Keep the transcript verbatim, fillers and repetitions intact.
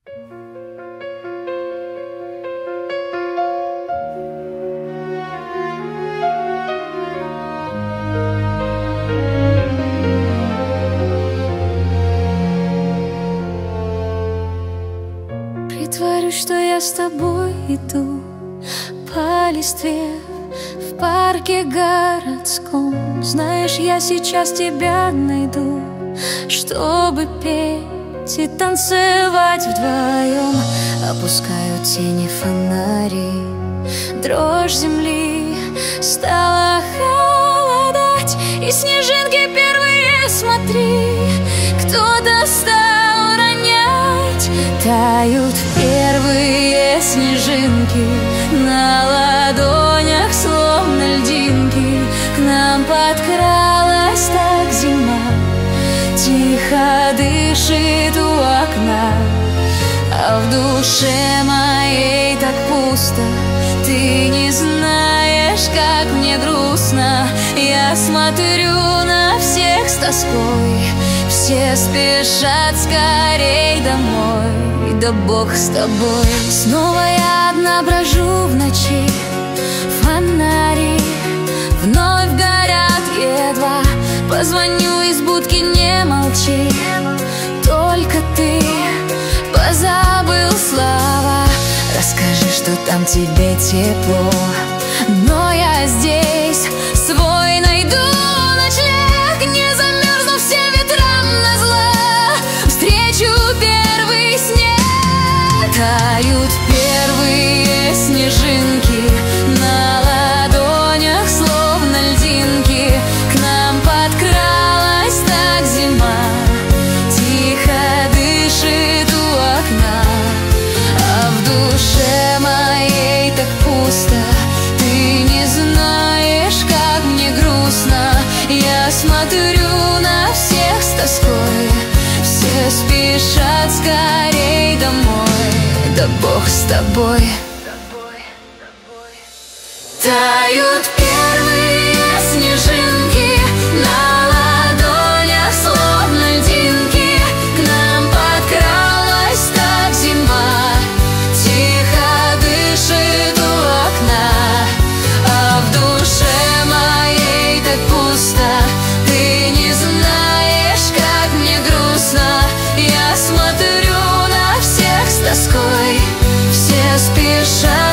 Притворюсь, что я с тобой иду по листве в парке городском. Знаешь, я сейчас тебя найду, чтобы петь и танцевать вдвоем. Опускают тени фонари, дрожь земли стала холодать, и снежинки первые, смотри, кто-то стал ронять. Тают первые снежинки на ладонях, словно льдинки. К нам подкралась так зима, тихо дышит у окна, а в душе моей так пусто. Ты не знаешь, как мне грустно. Я смотрю на всех с тоской, все спешат скорей домой. Да Бог с тобой. Снова я одна брожу в ночи, фонари вновь горят едва. Позвоню из будки, не молчи, только ты позабыл слова. Расскажи, что там тебе тепло, но я здесь свой найду ночлег. Не замерзну всем ветрам назло, встречу первый снег. Тают первые снежинки на ладонях, словно льдинки. К нам подкралась так зима, тихо дышит у окна, а в душе моей так пусто. Ты не знаешь, как мне грустно. Я смотрю на всех с тоской, все спешат скорей домой. Да Бог с тобой. Тают первые снежинки на ладонях, словно льдинки. К нам подкралась так зима, тихо дышит у окна, а в душе моей так пусто. Ты не знаешь, как мне грустно. Я смотрю на всех с тоской, все спешат